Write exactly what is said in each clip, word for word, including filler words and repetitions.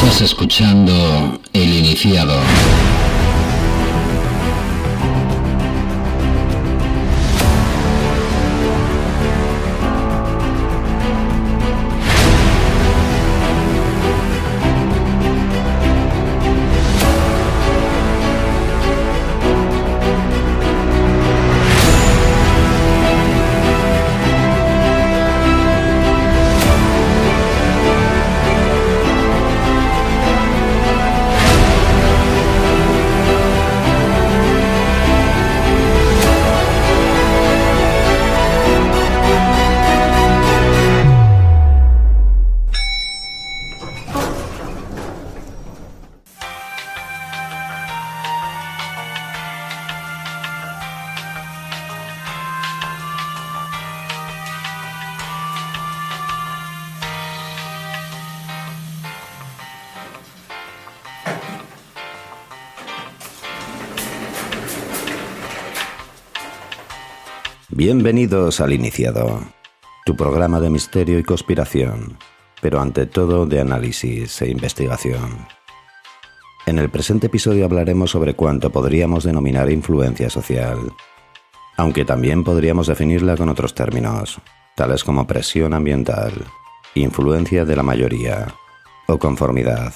Estás escuchando El Iniciado. Bienvenidos al Iniciado, tu programa de misterio y conspiración, pero ante todo de análisis e investigación. En el presente episodio hablaremos sobre cuánto podríamos denominar influencia social, aunque también podríamos definirla con otros términos, tales como presión ambiental, influencia de la mayoría o conformidad.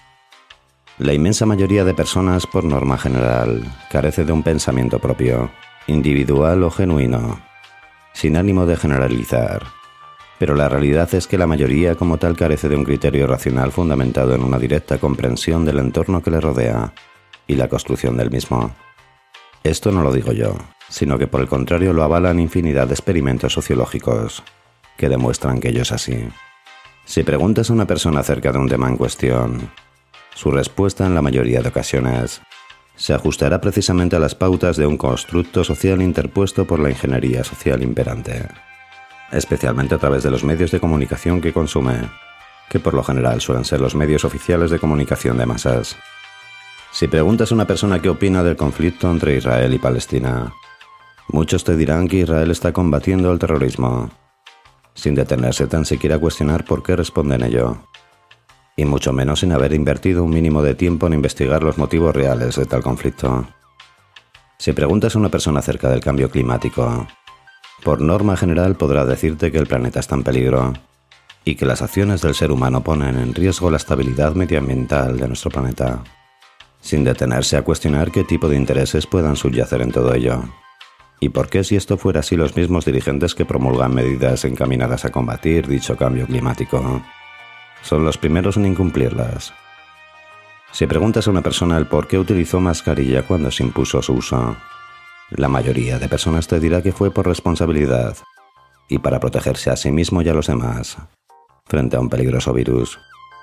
La inmensa mayoría de personas, por norma general, carece de un pensamiento propio, individual o genuino, sin ánimo de generalizar, pero la realidad es que la mayoría como tal carece de un criterio racional fundamentado en una directa comprensión del entorno que le rodea y la construcción del mismo. Esto no lo digo yo, sino que por el contrario lo avalan infinidad de experimentos sociológicos que demuestran que ello es así. Si preguntas a una persona acerca de un tema en cuestión, su respuesta en la mayoría de ocasiones se ajustará precisamente a las pautas de un constructo social interpuesto por la ingeniería social imperante, especialmente a través de los medios de comunicación que consume, que por lo general suelen ser los medios oficiales de comunicación de masas. Si preguntas a una persona qué opina del conflicto entre Israel y Palestina, muchos te dirán que Israel está combatiendo el terrorismo, sin detenerse tan siquiera a cuestionar por qué responden ello, y mucho menos sin haber invertido un mínimo de tiempo en investigar los motivos reales de tal conflicto. Si preguntas a una persona acerca del cambio climático, por norma general podrá decirte que el planeta está en peligro y que las acciones del ser humano ponen en riesgo la estabilidad medioambiental de nuestro planeta, sin detenerse a cuestionar qué tipo de intereses puedan subyacer en todo ello, y por qué, si esto fuera así, los mismos dirigentes que promulgan medidas encaminadas a combatir dicho cambio climático son los primeros en incumplirlas. Si preguntas a una persona el por qué utilizó mascarilla cuando se impuso su uso, la mayoría de personas te dirá que fue por responsabilidad y para protegerse a sí mismo y a los demás frente a un peligroso virus,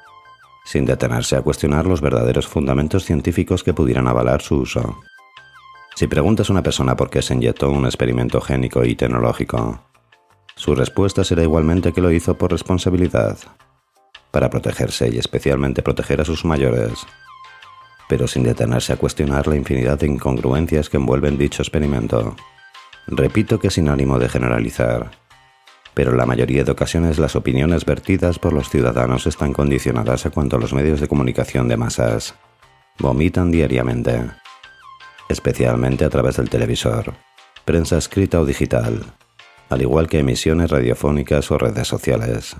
sin detenerse a cuestionar los verdaderos fundamentos científicos que pudieran avalar su uso. Si preguntas a una persona por qué se inyectó un experimento génico y tecnológico, su respuesta será igualmente que lo hizo por responsabilidad, para protegerse y especialmente proteger a sus mayores, pero sin detenerse a cuestionar la infinidad de incongruencias que envuelven dicho experimento. Repito que sin ánimo de generalizar, pero en la mayoría de ocasiones las opiniones vertidas por los ciudadanos están condicionadas a cuanto los medios de comunicación de masas vomitan diariamente, especialmente a través del televisor, prensa escrita o digital, al igual que emisiones radiofónicas o redes sociales.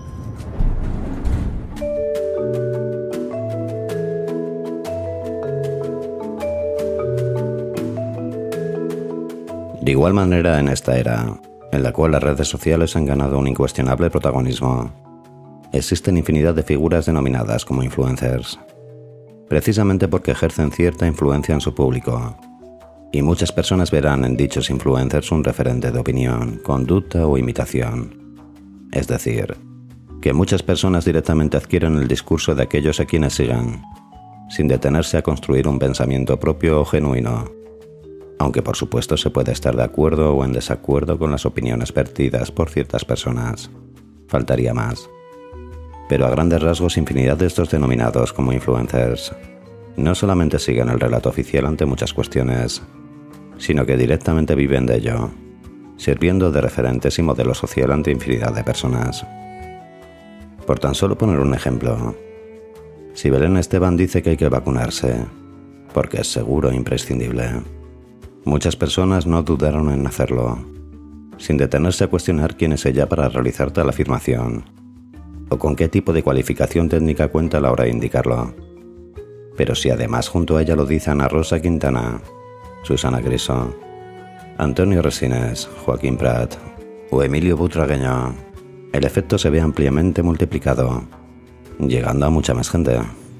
De igual manera, en esta era, en la cual las redes sociales han ganado un incuestionable protagonismo, existen infinidad de figuras denominadas como influencers, precisamente porque ejercen cierta influencia en su público, y muchas personas verán en dichos influencers un referente de opinión, conducta o imitación. Es decir, que muchas personas directamente adquieren el discurso de aquellos a quienes sigan, sin detenerse a construir un pensamiento propio o genuino, aunque por supuesto se puede estar de acuerdo o en desacuerdo con las opiniones vertidas por ciertas personas. Faltaría más. Pero a grandes rasgos, infinidad de estos denominados como influencers no solamente siguen el relato oficial ante muchas cuestiones, sino que directamente viven de ello, sirviendo de referentes y modelo social ante infinidad de personas. Por tan solo poner un ejemplo, Si Belén Esteban dice que hay que vacunarse, porque es seguro e imprescindible, muchas personas no dudaron en hacerlo, sin detenerse a cuestionar quién es ella para realizar tal afirmación, o con qué tipo de cualificación técnica cuenta a la hora de indicarlo. Pero si además junto a ella lo dicen Ana Rosa Quintana, Susana Griso, Antonio Resines, Joaquín Prat o Emilio Butragueño, el efecto se ve ampliamente multiplicado, llegando a mucha más gente.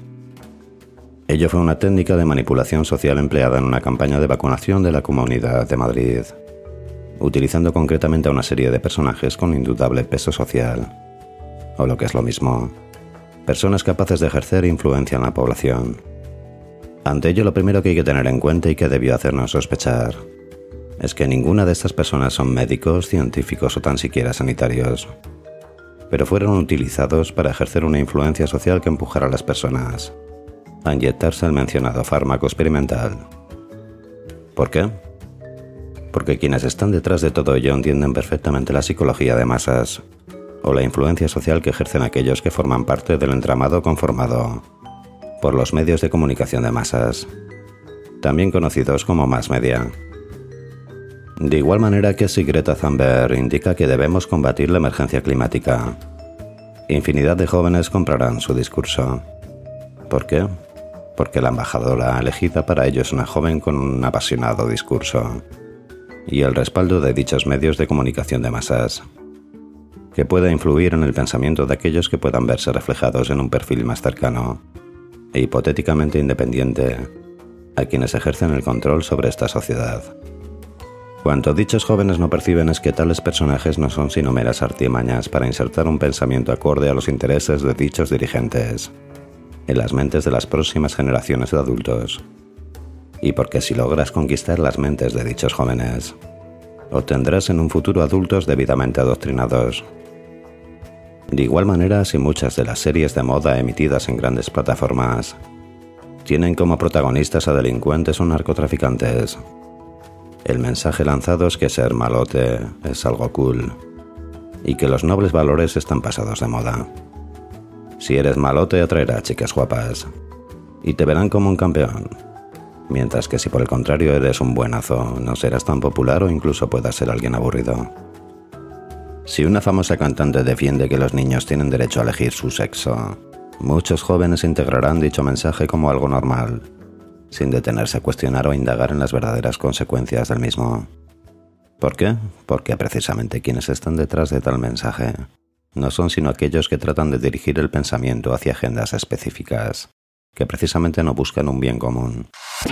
Ello fue una técnica de manipulación social empleada en una campaña de vacunación de la Comunidad de Madrid, utilizando concretamente a una serie de personajes con indudable peso social, o lo que es lo mismo, personas capaces de ejercer influencia en la población. Ante ello, lo primero que hay que tener en cuenta y que debió hacernos sospechar es que ninguna de estas personas son médicos, científicos o tan siquiera sanitarios, pero fueron utilizados para ejercer una influencia social que empujara a las personas a inyectarse el mencionado fármaco experimental. ¿Por qué? Porque quienes están detrás de todo ello entienden perfectamente la psicología de masas o la influencia social que ejercen aquellos que forman parte del entramado conformado por los medios de comunicación de masas, también conocidos como mass media. De igual manera que si Greta Thunberg indica que debemos combatir la emergencia climática, infinidad de jóvenes comprarán su discurso. ¿Por qué? Porque la embajadora elegida para ello es una joven con un apasionado discurso y el respaldo de dichos medios de comunicación de masas, que pueda influir en el pensamiento de aquellos que puedan verse reflejados en un perfil más cercano e hipotéticamente independiente a quienes ejercen el control sobre esta sociedad. Cuanto dichos jóvenes no perciben es que tales personajes no son sino meras artimañas para insertar un pensamiento acorde a los intereses de dichos dirigentes en las mentes de las próximas generaciones de adultos. Y porque si logras conquistar las mentes de dichos jóvenes, obtendrás en un futuro adultos debidamente adoctrinados. De igual manera, si muchas de las series de moda emitidas en grandes plataformas tienen como protagonistas a delincuentes o narcotraficantes, el mensaje lanzado es que ser malote es algo cool y que los nobles valores están pasados de moda. Si eres malote atraerá a chicas guapas y te verán como un campeón, mientras que si por el contrario eres un buenazo no serás tan popular o incluso puedas ser alguien aburrido. Si una famosa cantante defiende que los niños tienen derecho a elegir su sexo, muchos jóvenes integrarán dicho mensaje como algo normal, sin detenerse a cuestionar o indagar en las verdaderas consecuencias del mismo. ¿Por qué? Porque precisamente quienes están detrás de tal mensaje no son sino aquellos que tratan de dirigir el pensamiento hacia agendas específicas, que precisamente no buscan un bien común.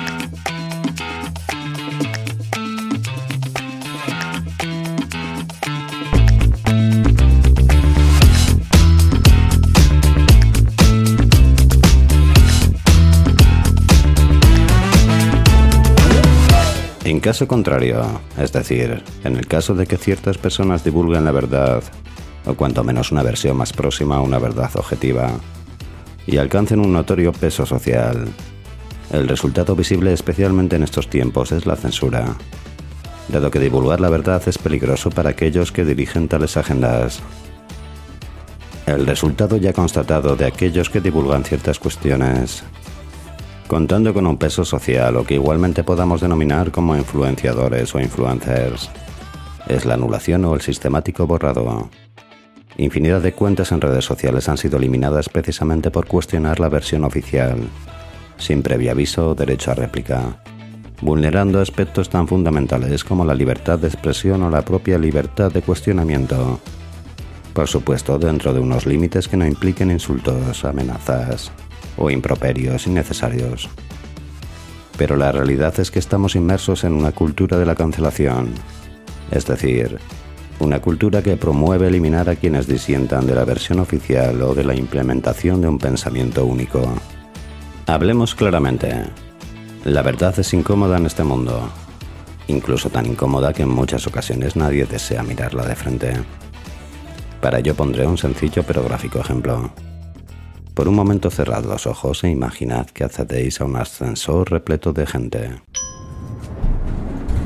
En caso contrario, es decir, en el caso de que ciertas personas divulguen la verdad, o cuanto menos una versión más próxima a una verdad objetiva, y alcancen un notorio peso social, el resultado visible especialmente en estos tiempos es la censura, dado que divulgar la verdad es peligroso para aquellos que dirigen tales agendas. El resultado ya constatado de aquellos que divulgan ciertas cuestiones, contando con un peso social o que igualmente podamos denominar como influenciadores o influencers, es la anulación o el sistemático borrado. Infinidad de cuentas en redes sociales han sido eliminadas precisamente por cuestionar la versión oficial, sin previo aviso o derecho a réplica, vulnerando aspectos tan fundamentales como la libertad de expresión o la propia libertad de cuestionamiento. Por supuesto, dentro de unos límites que no impliquen insultos, amenazas o improperios innecesarios. Pero la realidad es que estamos inmersos en una cultura de la cancelación, es decir, una cultura que promueve eliminar a quienes disientan de la versión oficial o de la implementación de un pensamiento único. Hablemos claramente. La verdad es incómoda en este mundo, incluso tan incómoda que en muchas ocasiones nadie desea mirarla de frente. Para ello pondré un sencillo pero gráfico ejemplo. Por un momento cerrad los ojos e imaginad que accedéis a un ascensor repleto de gente.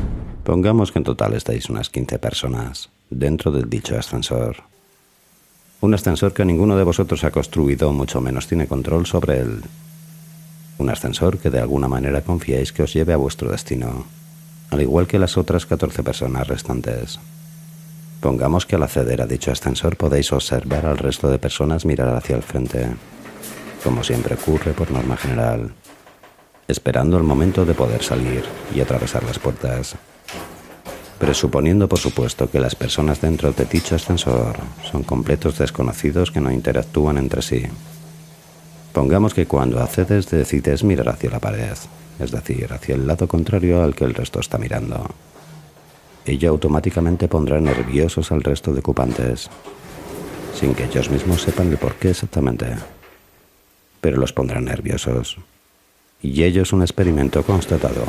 Pongamos que en total estáis unas quince personas dentro del dicho ascensor. Un ascensor que ninguno de vosotros ha construido, mucho menos tiene control sobre él. Un ascensor que de alguna manera confiáis que os lleve a vuestro destino, al igual que las otras catorce personas restantes. Pongamos que al acceder a dicho ascensor podéis observar al resto de personas mirar hacia el frente, como siempre ocurre por norma general, esperando el momento de poder salir y atravesar las puertas. Presuponiendo, por supuesto, que las personas dentro de dicho ascensor son completos desconocidos que no interactúan entre sí. Pongamos que cuando accedes decides mirar hacia la pared, es decir, hacia el lado contrario al que el resto está mirando. Ello automáticamente pondrá nerviosos al resto de ocupantes, sin que ellos mismos sepan el por qué exactamente. Pero los pondrá nerviosos. Y ello es un experimento constatado.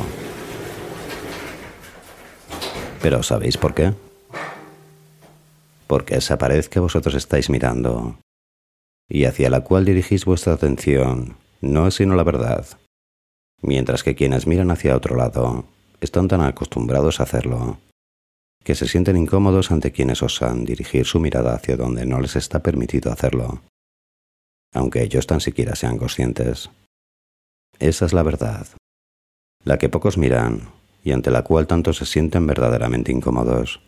¿Pero sabéis por qué? Porque esa pared que vosotros estáis mirando y hacia la cual dirigís vuestra atención no es sino la verdad, mientras que quienes miran hacia otro lado están tan acostumbrados a hacerlo que se sienten incómodos ante quienes osan dirigir su mirada hacia donde no les está permitido hacerlo, aunque ellos tan siquiera sean conscientes. Esa es la verdad, la que pocos miran y ante la cual tantos se sienten verdaderamente incómodos.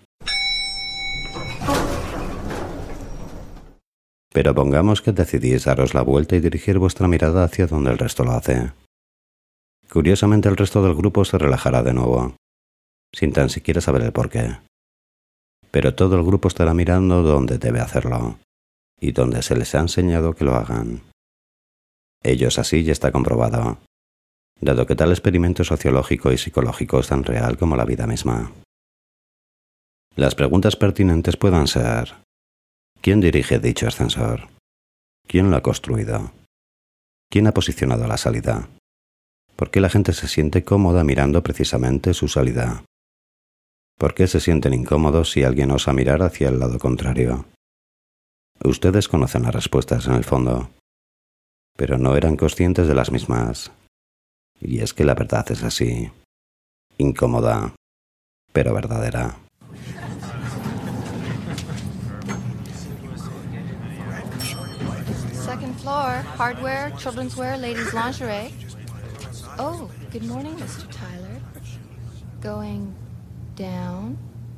Pero pongamos que decidís daros la vuelta y dirigir vuestra mirada hacia donde el resto lo hace. Curiosamente, el resto del grupo se relajará de nuevo, sin tan siquiera saber el porqué. Pero todo el grupo estará mirando donde debe hacerlo, y donde se les ha enseñado que lo hagan. Ello es así y está comprobado, dado que tal experimento sociológico y psicológico es tan real como la vida misma. Las preguntas pertinentes puedan ser: ¿quién dirige dicho ascensor? ¿Quién lo ha construido? ¿Quién ha posicionado la salida? ¿Por qué la gente se siente cómoda mirando precisamente su salida? ¿Por qué se sienten incómodos si alguien osa mirar hacia el lado contrario? Ustedes conocen las respuestas en el fondo, pero no eran conscientes de las mismas. Y es que la verdad es así, incómoda, pero verdadera. Second floor, hardware, children's wear, ladies' lingerie. Oh, good morning, mister Tyler. Going down.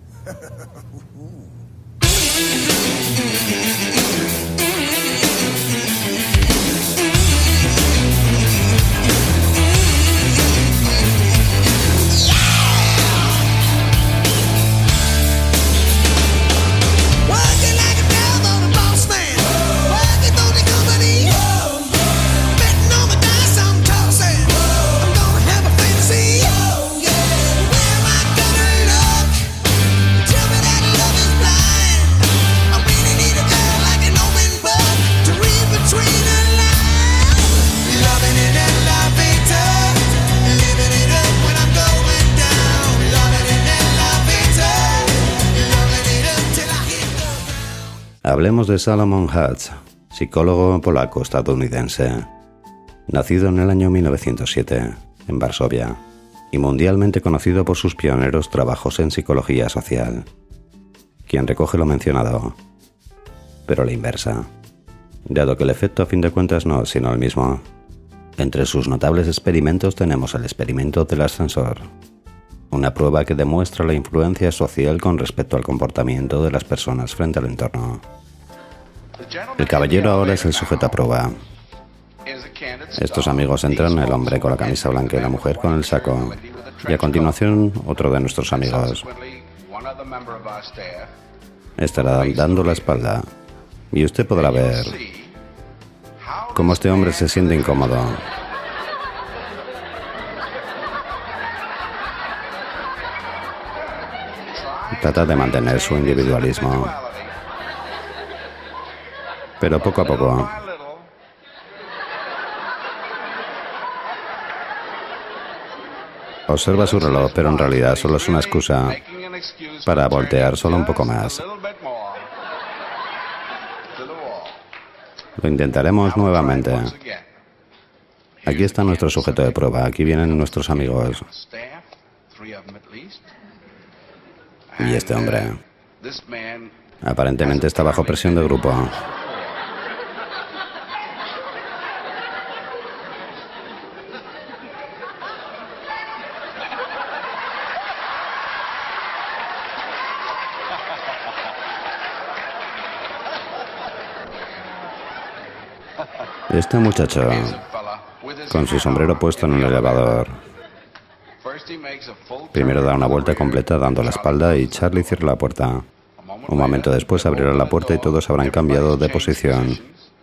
Hablemos de Salomon Hatch, psicólogo polaco-estadounidense, nacido en el año mil novecientos siete, en Varsovia, y mundialmente conocido por sus pioneros trabajos en psicología social, quien recoge lo mencionado, pero la inversa, dado que el efecto a fin de cuentas no es sino el mismo. Entre sus notables experimentos tenemos el experimento del ascensor, una prueba que demuestra la influencia social con respecto al comportamiento de las personas frente al entorno. El caballero ahora es el sujeto a prueba. Estos amigos entran, el hombre con la camisa blanca y la mujer con el saco, y a continuación otro de nuestros amigos estará dando la espalda, y usted podrá ver cómo este hombre se siente incómodo. Trata de mantener su individualismo, pero poco a poco observa su reloj, pero en realidad solo es una excusa para voltear solo un poco más. Lo intentaremos nuevamente. Aquí está nuestro sujeto de prueba, aquí vienen nuestros amigos. Y este hombre aparentemente está bajo presión de grupo. Este muchacho, con su sombrero puesto en un elevador, primero da una vuelta completa dando la espalda y Charlie cierra la puerta. Un momento después abrirá la puerta y todos habrán cambiado de posición.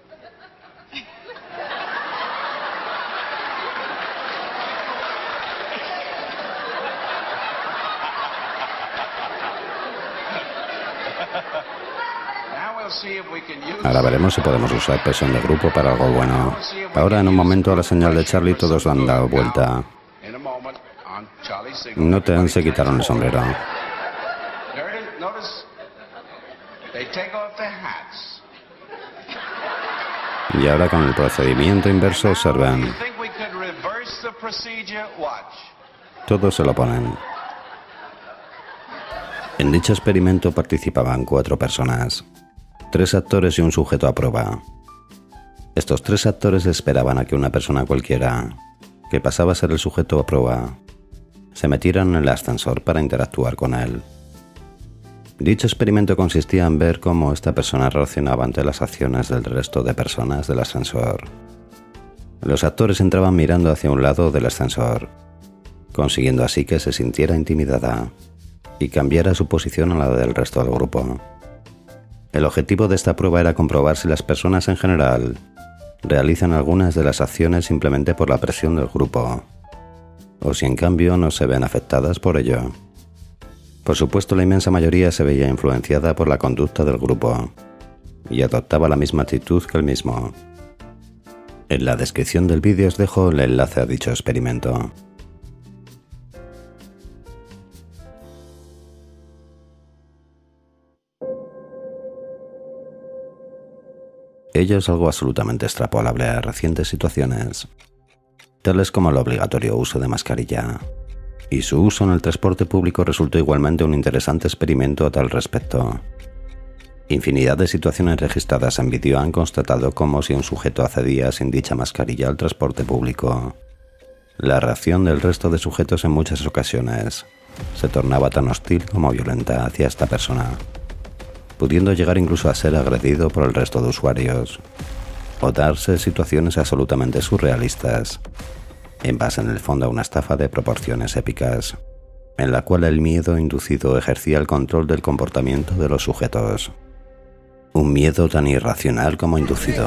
Ahora veremos si podemos usar presión de grupo para algo bueno. Ahora, en un momento, a la señal de Charlie, todos han dado vuelta. Noten, se quitaron el sombrero. Y ahora, con el procedimiento inverso, observen. Todos se lo ponen. En dicho experimento participaban cuatro personas. Tres actores y un sujeto a prueba. Estos tres actores esperaban a que una persona cualquiera, que pasaba a ser el sujeto a prueba, se metieran en el ascensor para interactuar con él. Dicho experimento consistía en ver cómo esta persona reaccionaba ante las acciones del resto de personas del ascensor. Los actores entraban mirando hacia un lado del ascensor, consiguiendo así que se sintiera intimidada y cambiara su posición a la del resto del grupo. El objetivo de esta prueba era comprobar si las personas en general realizan algunas de las acciones simplemente por la presión del grupo, o si en cambio no se ven afectadas por ello. Por supuesto, la inmensa mayoría se veía influenciada por la conducta del grupo y adoptaba la misma actitud que el mismo. En la descripción del vídeo os dejo el enlace a dicho experimento. Ello es algo absolutamente extrapolable a recientes situaciones, tales como el obligatorio uso de mascarilla, y su uso en el transporte público resultó igualmente un interesante experimento a tal respecto. Infinidad de situaciones registradas en vídeo han constatado cómo si un sujeto accedía sin dicha mascarilla al transporte público, la reacción del resto de sujetos en muchas ocasiones se tornaba tan hostil como violenta hacia esta persona, pudiendo llegar incluso a ser agredido por el resto de usuarios, o darse situaciones absolutamente surrealistas, en base en el fondo a una estafa de proporciones épicas, en la cual el miedo inducido ejercía el control del comportamiento de los sujetos. Un miedo tan irracional como inducido.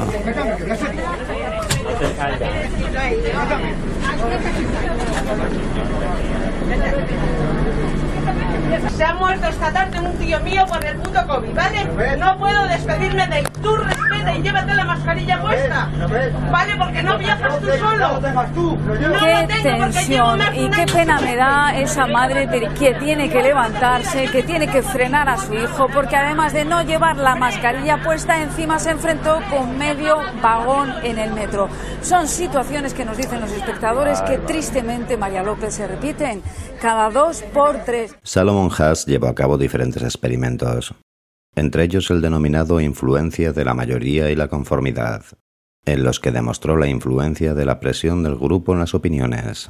Se ha muerto esta tarde un tío mío por el puto COVID, ¿vale? No puedo despedirme de él. Tú respeta y llévate la mascarilla puesta, ¿vale? Porque no viajas tú solo. Qué tensión y qué pena me da esa madre que tiene que levantarse, que tiene que frenar a su hijo, porque además de no llevar la mascarilla puesta, encima se enfrentó con medio vagón en el metro. Son situaciones que nos dicen los espectadores que tristemente, María López, se repiten cada dos por tres. Salomon Haas llevó a cabo diferentes experimentos, entre ellos el denominado influencia de la mayoría y la conformidad, en los que demostró la influencia de la presión del grupo en las opiniones.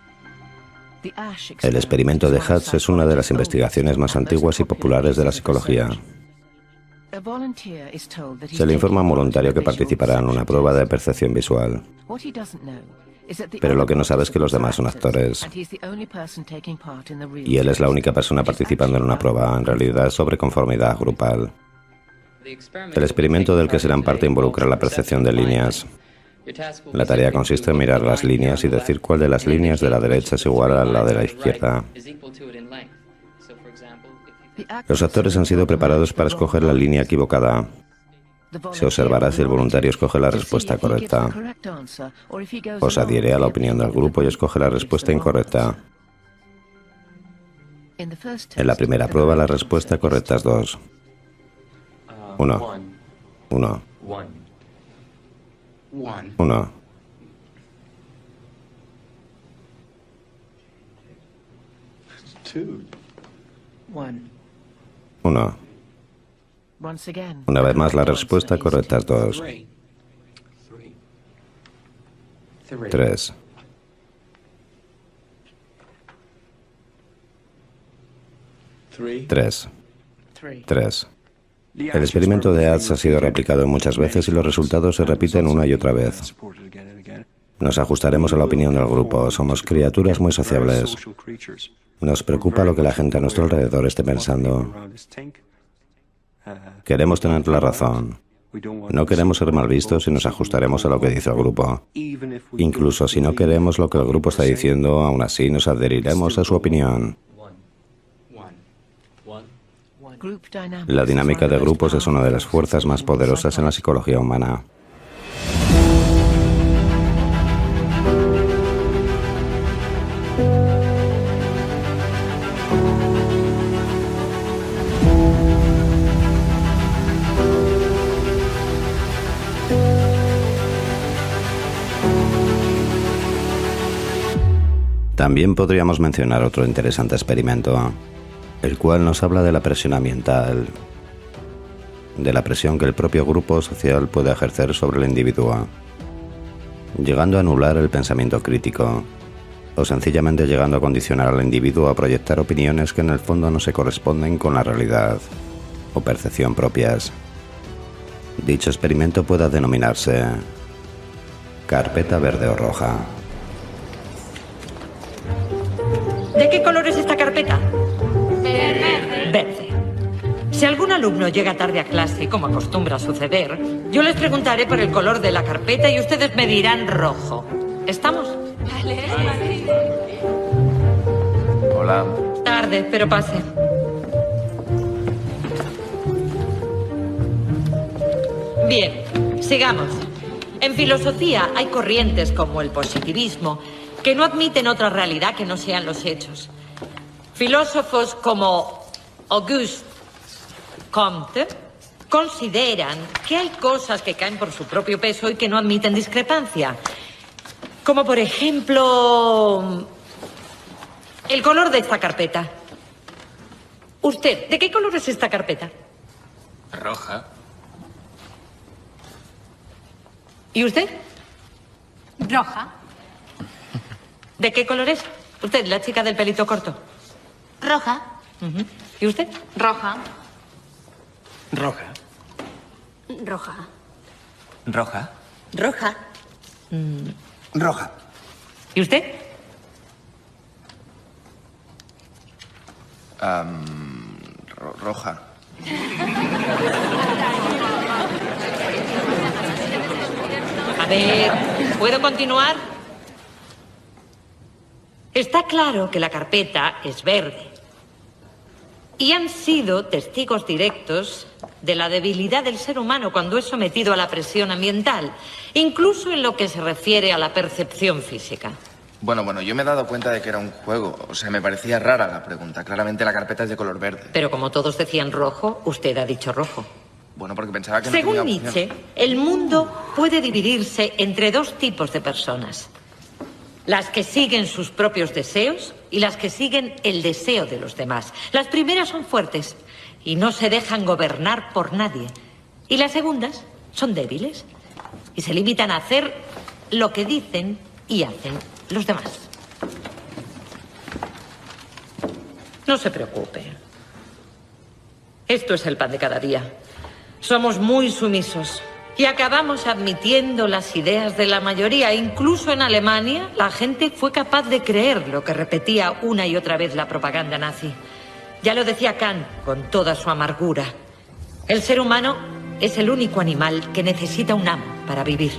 El experimento de Haas es una de las investigaciones más antiguas y populares de la psicología. Se le informa a un voluntario que participará en una prueba de percepción visual, pero lo que no sabe es que los demás son actores, y él es la única persona participando en una prueba, en realidad sobre conformidad grupal. El experimento del que serán parte involucra la percepción de líneas. La tarea consiste en mirar las líneas y decir cuál de las líneas de la derecha es igual a la de la izquierda. Los actores han sido preparados para escoger la línea equivocada. Se observará si el voluntario escoge la respuesta correcta, o se adhiere a la opinión del grupo y escoge la respuesta incorrecta. En la primera prueba la respuesta correcta es dos. Uno. Uno. Uno. Uno. Una vez más, la respuesta correcta es dos. Tres. Tres. Tres. El experimento de Ads ha sido replicado muchas veces y los resultados se repiten una y otra vez. Nos ajustaremos a la opinión del grupo. Somos criaturas muy sociables. Nos preocupa lo que la gente a nuestro alrededor esté pensando. Queremos tener la razón. No queremos ser mal vistos y nos ajustaremos a lo que dice el grupo. Incluso si no queremos lo que el grupo está diciendo, aún así nos adheriremos a su opinión. La dinámica de grupos es una de las fuerzas más poderosas en la psicología humana. También podríamos mencionar otro interesante experimento, el cual nos habla de la presión ambiental, de la presión que el propio grupo social puede ejercer sobre el individuo, llegando a anular el pensamiento crítico, o sencillamente llegando a condicionar al individuo a proyectar opiniones que en el fondo no se corresponden con la realidad o percepción propias. Dicho experimento puede denominarse carpeta verde o roja. ¿De qué color es esta carpeta? Verde. Verde. Si algún alumno llega tarde a clase, como acostumbra suceder, yo les preguntaré por el color de la carpeta y ustedes me dirán rojo. ¿Estamos? Vale. Hola. Tarde, pero pase. Bien, sigamos. En filosofía hay corrientes como el positivismo que no admiten otra realidad que no sean los hechos. Filósofos como Auguste Comte consideran que hay cosas que caen por su propio peso y que no admiten discrepancia. Como por ejemplo, el color de esta carpeta. Usted, ¿de qué color es esta carpeta? Roja. ¿Y usted? Roja. ¿De qué color es? Usted, la chica del pelito corto. Roja. Uh-huh. ¿Y usted? Roja. Roja. Roja. Roja. Roja. Mm. Roja. ¿Y usted? Um, ro roja. A ver, ¿puedo continuar? Está claro que la carpeta es verde. Y han sido testigos directos de la debilidad del ser humano cuando es sometido a la presión ambiental, incluso en lo que se refiere a la percepción física. Bueno, bueno, yo me he dado cuenta de que era un juego. O sea, me parecía rara la pregunta. Claramente la carpeta es de color verde. Pero como todos decían rojo, usted ha dicho rojo. Bueno, porque pensaba que no Según tenía opción. Nietzsche, el mundo puede dividirse entre dos tipos de personas. Las que siguen sus propios deseos y las que siguen el deseo de los demás. Las primeras son fuertes y no se dejan gobernar por nadie. Y las segundas son débiles y se limitan a hacer lo que dicen y hacen los demás. No se preocupe. Esto es el pan de cada día. Somos muy sumisos. Y acabamos admitiendo las ideas de la mayoría. Incluso en Alemania, la gente fue capaz de creer lo que repetía una y otra vez la propaganda nazi. Ya lo decía Kant con toda su amargura. El ser humano es el único animal que necesita un amo para vivir.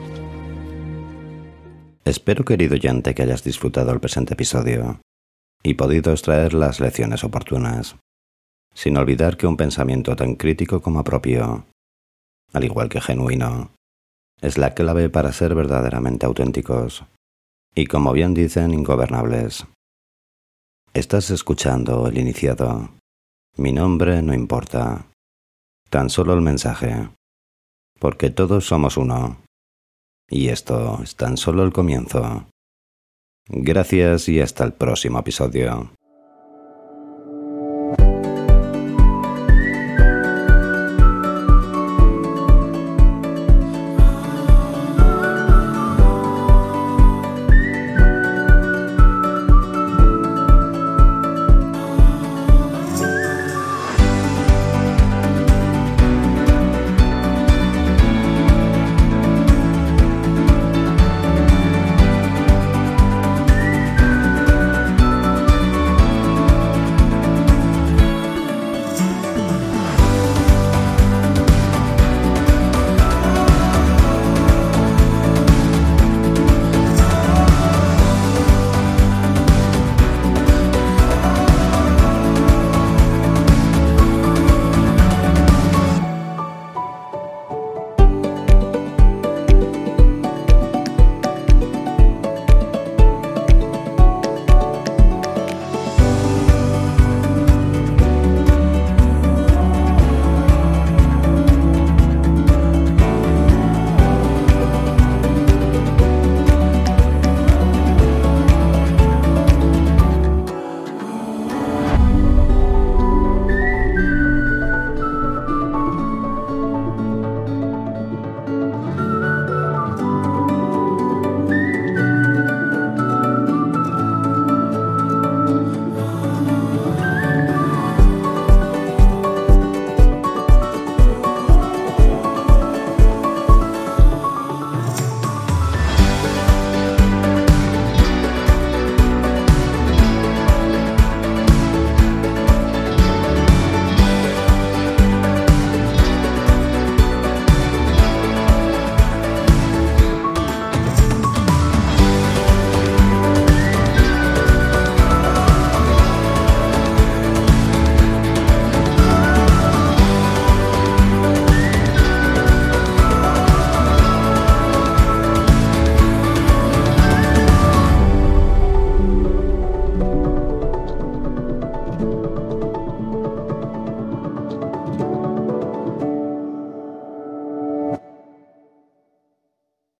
Espero, querido oyente, que hayas disfrutado el presente episodio y podido extraer las lecciones oportunas, sin olvidar que un pensamiento tan crítico como propio, al igual que genuino, es la clave para ser verdaderamente auténticos y, como bien dicen, ingobernables. Estás escuchando El Iniciado. Mi nombre no importa, tan solo el mensaje, porque todos somos uno. Y esto es tan solo el comienzo. Gracias y hasta el próximo episodio.